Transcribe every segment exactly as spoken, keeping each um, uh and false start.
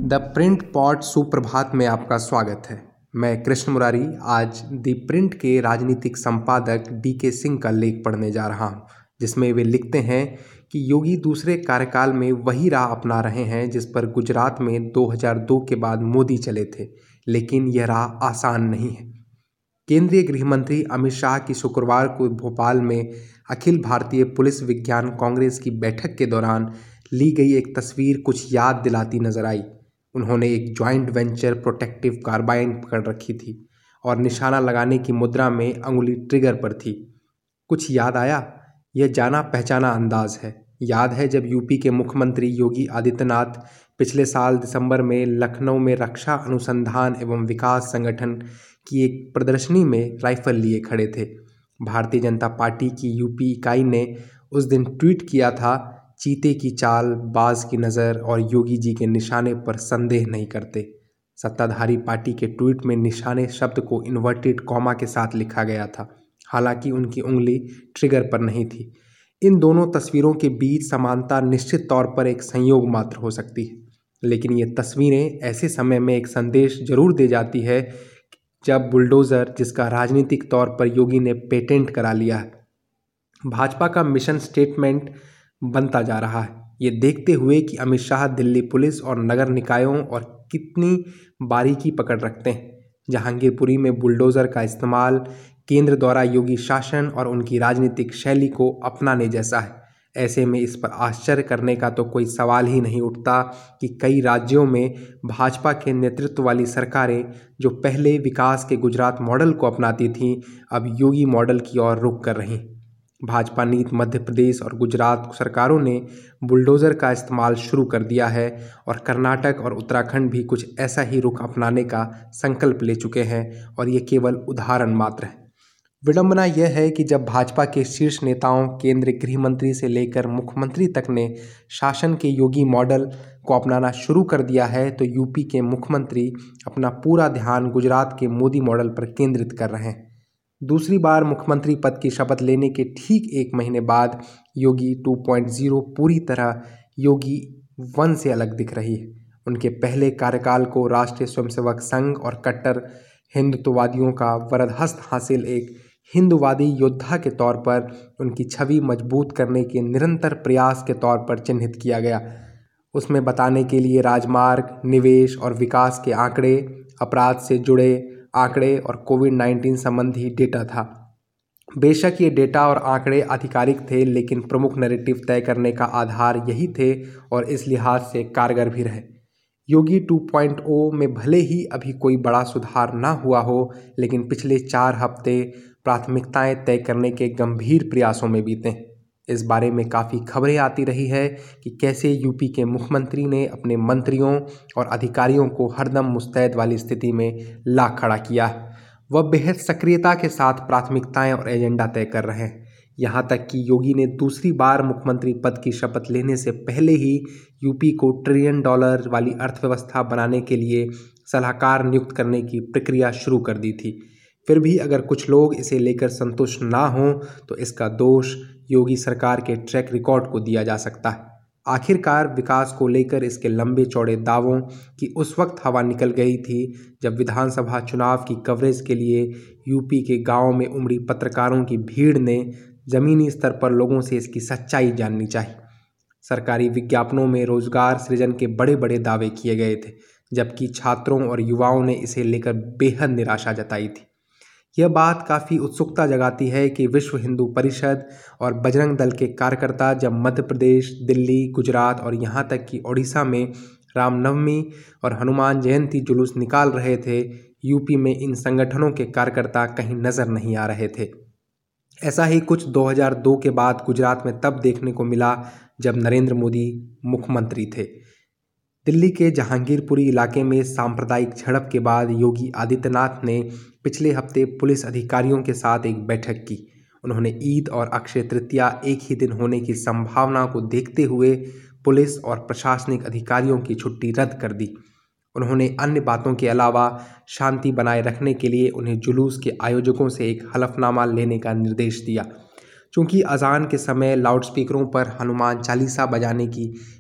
The print pot सुप्रभात में आपका स्वागत है। मैं कृष्ण मुरारी आज द प्रिंट के राजनीतिक संपादक डी के सिंह का लेख पढ़ने जा रहा हूं, जिसमें वे लिखते हैं कि योगी दूसरे कार्यकाल में वही राह अपना रहे हैं जिस पर गुजरात में दो हज़ार दो के बाद मोदी चले थे, लेकिन यह राह आसान नहीं है। केंद्रीय गृह मंत्री अमित शाह की शुक्रवार को भोपाल में अखिल भारतीय पुलिस विज्ञान कांग्रेस की बैठक के दौरान ली गई एक तस्वीर कुछ याद दिलाती नजर आई। उन्होंने एक जॉइंट वेंचर प्रोटेक्टिव कार्बाइन पकड़ रखी थी और निशाना लगाने की मुद्रा में अंगुली ट्रिगर पर थी। कुछ याद आया? यह जाना पहचाना अंदाज है। याद है जब यूपी के मुख्यमंत्री योगी आदित्यनाथ पिछले साल दिसंबर में लखनऊ में रक्षा अनुसंधान एवं विकास संगठन की एक प्रदर्शनी में राइफल लिए खड़े थे। भारतीय जनता पार्टी की यूपी इकाई ने उस दिन ट्वीट किया था, चीते की चाल, बाज की नज़र और योगी जी के निशाने पर संदेह नहीं करते। सत्ताधारी पार्टी के ट्वीट में निशाने शब्द को इन्वर्टेड कॉमा के साथ लिखा गया था, हालांकि उनकी उंगली ट्रिगर पर नहीं थी। इन दोनों तस्वीरों के बीच समानता निश्चित तौर पर एक संयोग मात्र हो सकती है, लेकिन ये तस्वीरें ऐसे समय में एक संदेश जरूर दे जाती है जब बुलडोज़र, जिसका राजनीतिक तौर पर योगी ने पेटेंट करा लिया है, भाजपा का मिशन स्टेटमेंट बनता जा रहा है। ये देखते हुए कि अमित शाह दिल्ली पुलिस और नगर निकायों और कितनी बारीकी पकड़ रखते हैं। जहांगीरपुरी में बुलडोज़र का इस्तेमाल केंद्र द्वारा योगी शासन और उनकी राजनीतिक शैली को अपनाने जैसा है। ऐसे में इस पर आश्चर्य करने का तो कोई सवाल ही नहीं उठता कि कई राज्यों में भाजपा के नेतृत्व वाली सरकारें जो पहले विकास के गुजरात मॉडल को अपनाती थीं, अब योगी मॉडल की ओर रुख कर रहीं। भाजपा नीत मध्य प्रदेश और गुजरात सरकारों ने बुलडोज़र का इस्तेमाल शुरू कर दिया है और कर्नाटक और उत्तराखंड भी कुछ ऐसा ही रुख अपनाने का संकल्प ले चुके हैं, और ये केवल उदाहरण मात्र है। विडंबना यह है कि जब भाजपा के शीर्ष नेताओं, केंद्रीय गृह मंत्री से लेकर मुख्यमंत्री तक ने शासन के योगी मॉडल को अपनाना शुरू कर दिया है, तो यूपी के मुख्यमंत्री अपना पूरा ध्यान गुजरात के मोदी मॉडल पर केंद्रित कर रहे हैं। दूसरी बार मुख्यमंत्री पद की शपथ लेने के ठीक एक महीने बाद योगी टू पॉइंट ज़ीरो पूरी तरह योगी वन से अलग दिख रही है। उनके पहले कार्यकाल को राष्ट्रीय स्वयंसेवक संघ और कट्टर हिंदुत्ववादियों का वरदहस्त हासिल एक हिंदुवादी योद्धा के तौर पर उनकी छवि मजबूत करने के निरंतर प्रयास के तौर पर चिन्हित किया गया। उसमें बताने के लिए राजमार्ग, निवेश और विकास के आंकड़े, अपराध से जुड़े आंकड़े और कोविड नाइन्टीन संबंधी डेटा था। बेशक ये डेटा और आंकड़े आधिकारिक थे, लेकिन प्रमुख नैरेटिव तय करने का आधार यही थे और इस लिहाज से कारगर भी रहे। योगी टू पॉइंट ज़ीरो में भले ही अभी कोई बड़ा सुधार ना हुआ हो, लेकिन पिछले चार हफ्ते प्राथमिकताएं तय करने के गंभीर प्रयासों में बीते। इस बारे में काफ़ी खबरें आती रही है कि कैसे यूपी के मुख्यमंत्री ने अपने मंत्रियों और अधिकारियों को हरदम मुस्तैद वाली स्थिति में ला खड़ा किया है। वह बेहद सक्रियता के साथ प्राथमिकताएं और एजेंडा तय कर रहे हैं। यहाँ तक कि योगी ने दूसरी बार मुख्यमंत्री पद की शपथ लेने से पहले ही यूपी को ट्रिलियन डॉलर वाली अर्थव्यवस्था बनाने के लिए सलाहकार नियुक्त करने की प्रक्रिया शुरू कर दी थी। फिर भी अगर कुछ लोग इसे लेकर संतुष्ट ना हों, तो इसका दोष योगी सरकार के ट्रैक रिकॉर्ड को दिया जा सकता है। आखिरकार विकास को लेकर इसके लंबे चौड़े दावों की उस वक्त हवा निकल गई थी जब विधानसभा चुनाव की कवरेज के लिए यूपी के गांवों में उमड़ी पत्रकारों की भीड़ ने ज़मीनी स्तर पर लोगों से इसकी सच्चाई जाननी चाहिए। सरकारी विज्ञापनों में रोजगार सृजन के बड़े बड़े दावे किए गए थे, जबकि छात्रों और युवाओं ने इसे लेकर बेहद निराशा जताई थी। यह बात काफ़ी उत्सुकता जगाती है कि विश्व हिंदू परिषद और बजरंग दल के कार्यकर्ता जब मध्य प्रदेश, दिल्ली, गुजरात और यहाँ तक कि ओडिशा में रामनवमी और हनुमान जयंती जुलूस निकाल रहे थे, यूपी में इन संगठनों के कार्यकर्ता कहीं नज़र नहीं आ रहे थे। ऐसा ही कुछ दो हज़ार दो के बाद गुजरात में तब देखने को मिला जब नरेंद्र मोदी मुख्यमंत्री थे। दिल्ली के जहांगीरपुरी इलाके में सांप्रदायिक झड़प के बाद योगी आदित्यनाथ ने पिछले हफ्ते पुलिस अधिकारियों के साथ एक बैठक की। उन्होंने ईद और अक्षय तृतीया एक ही दिन होने की संभावना को देखते हुए पुलिस और प्रशासनिक अधिकारियों की छुट्टी रद्द कर दी। उन्होंने अन्य बातों के अलावा शांति बनाए रखने के लिए उन्हें जुलूस के आयोजकों से एक हलफनामा लेने का निर्देश दिया। चूँकि अजान के समय लाउडस्पीकरों पर हनुमान चालीसा बजाने की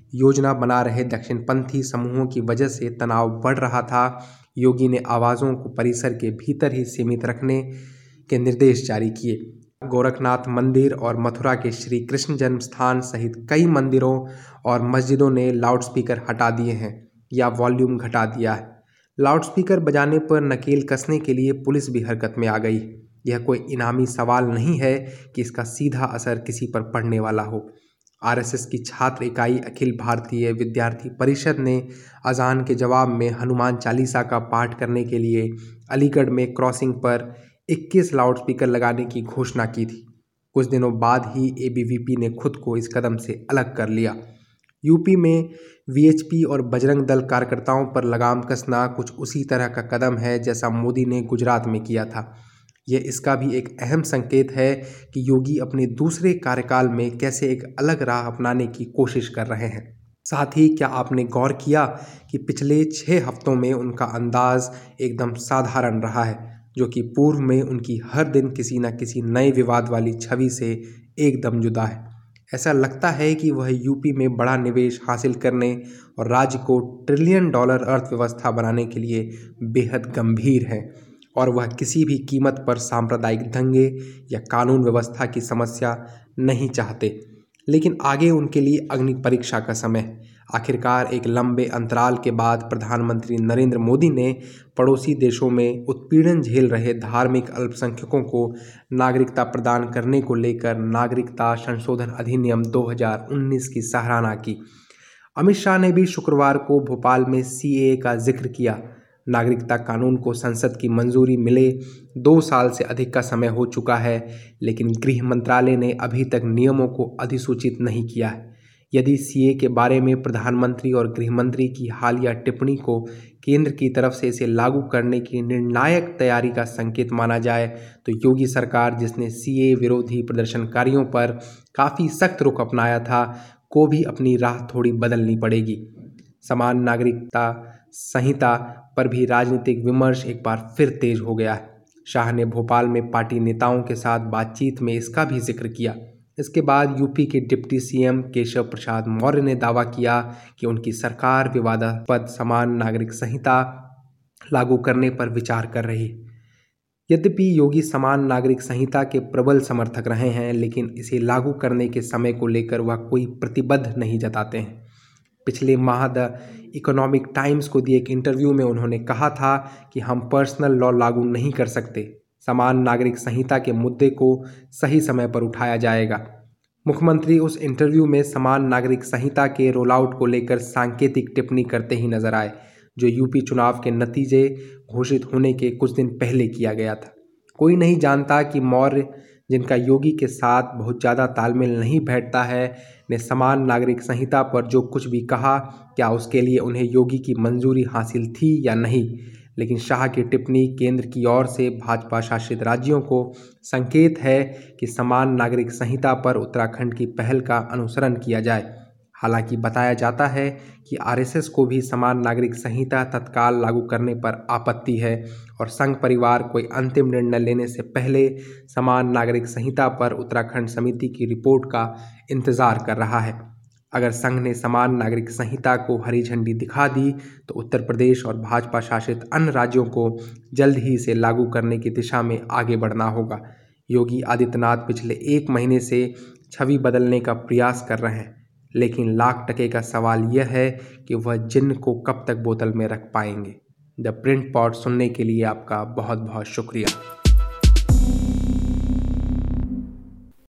योजना बना रहे दक्षिणपंथी समूहों की वजह से तनाव बढ़ रहा था। योगी ने आवाज़ों को परिसर के भीतर ही सीमित रखने के निर्देश जारी किए। गोरखनाथ मंदिर और मथुरा के श्री कृष्ण जन्म स्थान सहित कई मंदिरों और मस्जिदों ने लाउडस्पीकर हटा दिए हैं या वॉल्यूम घटा दिया है। लाउडस्पीकर बजाने पर नकेल कसने के लिए पुलिस भी हरकत में आ गई। यह कोई इनामी सवाल नहीं है कि इसका सीधा असर किसी पर पड़ने वाला हो। आरएसएस की छात्र इकाई अखिल भारतीय विद्यार्थी परिषद ने अजान के जवाब में हनुमान चालीसा का पाठ करने के लिए अलीगढ़ में क्रॉसिंग पर इक्कीस लाउडस्पीकर लगाने की घोषणा की थी। कुछ दिनों बाद ही एबीवीपी ने खुद को इस कदम से अलग कर लिया। यूपी में वीएचपी और बजरंग दल कार्यकर्ताओं पर लगाम कसना कुछ उसी तरह का कदम है जैसा मोदी ने गुजरात में किया था। यह इसका भी एक अहम संकेत है कि योगी अपने दूसरे कार्यकाल में कैसे एक अलग राह अपनाने की कोशिश कर रहे हैं। साथ ही क्या आपने गौर किया कि पिछले छः हफ्तों में उनका अंदाज एकदम साधारण रहा है, जो कि पूर्व में उनकी हर दिन किसी न किसी नए विवाद वाली छवि से एकदम जुदा है। ऐसा लगता है कि वह यूपी में बड़ा निवेश हासिल करने और राज्य को ट्रिलियन डॉलर अर्थव्यवस्था बनाने के लिए बेहद गंभीर है और वह किसी भी कीमत पर सांप्रदायिक दंगे या कानून व्यवस्था की समस्या नहीं चाहते। लेकिन आगे उनके लिए अग्नि परीक्षा का समय। आखिरकार एक लंबे अंतराल के बाद प्रधानमंत्री नरेंद्र मोदी ने पड़ोसी देशों में उत्पीड़न झेल रहे धार्मिक अल्पसंख्यकों को नागरिकता प्रदान करने को लेकर नागरिकता संशोधन अधिनियम दो हज़ार उन्नीस की सराहना की। अमित शाह ने भी शुक्रवार को भोपाल में सीएए का जिक्र किया। नागरिकता कानून को संसद की मंजूरी मिले दो साल से अधिक का समय हो चुका है, लेकिन गृह मंत्रालय ने अभी तक नियमों को अधिसूचित नहीं किया है। यदि सीए के बारे में प्रधानमंत्री और गृह मंत्री की हालिया टिप्पणी को केंद्र की तरफ से इसे लागू करने की निर्णायक तैयारी का संकेत माना जाए, तो योगी सरकार, जिसने सीए विरोधी प्रदर्शनकारियों पर काफ़ी सख्त रुख अपनाया था, को भी अपनी राह थोड़ी बदलनी पड़ेगी। समान नागरिकता संहिता पर भी राजनीतिक विमर्श एक बार फिर तेज हो गया है। शाह ने भोपाल में पार्टी नेताओं के साथ बातचीत में इसका भी जिक्र किया। इसके बाद यूपी के डिप्टी सीएम केशव प्रसाद मौर्य ने दावा किया कि उनकी सरकार विवादास्पद समान नागरिक संहिता लागू करने पर विचार कर रही है। यद्यपि योगी समान नागरिक संहिता के प्रबल समर्थक रहे हैं, लेकिन इसे लागू करने के समय को लेकर वह कोई प्रतिबद्ध नहीं जताते हैं। पिछले माह द इकोनॉमिक टाइम्स को दिए एक इंटरव्यू में उन्होंने कहा था कि हम पर्सनल लॉ लागू नहीं कर सकते। समान नागरिक संहिता के मुद्दे को सही समय पर उठाया जाएगा। मुख्यमंत्री उस इंटरव्यू में समान नागरिक संहिता के रोल आउट को लेकर सांकेतिक टिप्पणी करते ही नजर आए, जो यूपी चुनाव के नतीजे घोषित होने के कुछ दिन पहले किया गया था। कोई नहीं जानता कि मौर्य, जिनका योगी के साथ बहुत ज़्यादा तालमेल नहीं बैठता है, ने समान नागरिक संहिता पर जो कुछ भी कहा, क्या उसके लिए उन्हें योगी की मंजूरी हासिल थी या नहीं। लेकिन शाह की टिप्पणी केंद्र की ओर से भाजपा शासित राज्यों को संकेत है कि समान नागरिक संहिता पर उत्तराखंड की पहल का अनुसरण किया जाए। हालांकि बताया जाता है कि आरएसएस को भी समान नागरिक संहिता तत्काल लागू करने पर आपत्ति है और संघ परिवार कोई अंतिम निर्णय लेने से पहले समान नागरिक संहिता पर उत्तराखंड समिति की रिपोर्ट का इंतजार कर रहा है। अगर संघ ने समान नागरिक संहिता को हरी झंडी दिखा दी, तो उत्तर प्रदेश और भाजपा शासित अन्य राज्यों को जल्द ही इसे लागू करने की दिशा में आगे बढ़ना होगा। योगी आदित्यनाथ पिछले एक महीने से छवि बदलने का प्रयास कर रहे हैं, लेकिन लाख टके का सवाल यह है कि वह जिन्न को कब तक बोतल में रख पाएंगे। द प्रिंट पॉट सुनने के लिए आपका बहुत बहुत शुक्रिया।